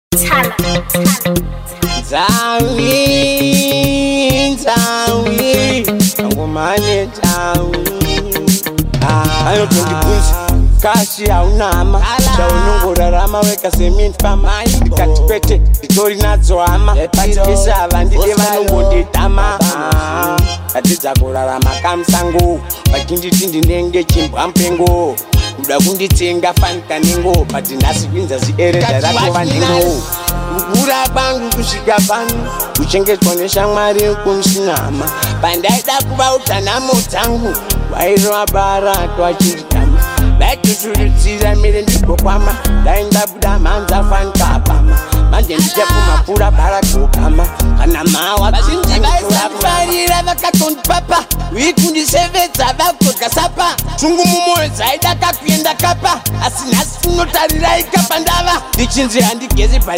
Nzawi, angomane ayo tondibvunza kashi haunama chaunongorarama weka semifama ndikati kwete nditori nadzo hama patese ava ndide vanongonditama atidza kurarama kamusango vachinditi ndinenge chimbwa mupengo kuda kunditsenga fanika nengo but nhasi kwinzasi ereda rakova ndengo kukura kwangu kusvika pano kuchengetwa neshamwari kunsinama pandaida kuva utanhamo dzangu wairova twachirikama vaitusurudzira mire ndigokwama ndaindabuda mhanza fanikapama manje ndichapumapfuura barakokama kana mawa vazhinji vaisafarira vakatondipapa vikundisevedza vakodya sapa tsungu mumwoyo dzaida kakuenda kapa asi nhasi tinotarira ikapa ndava ndichinzi handigezi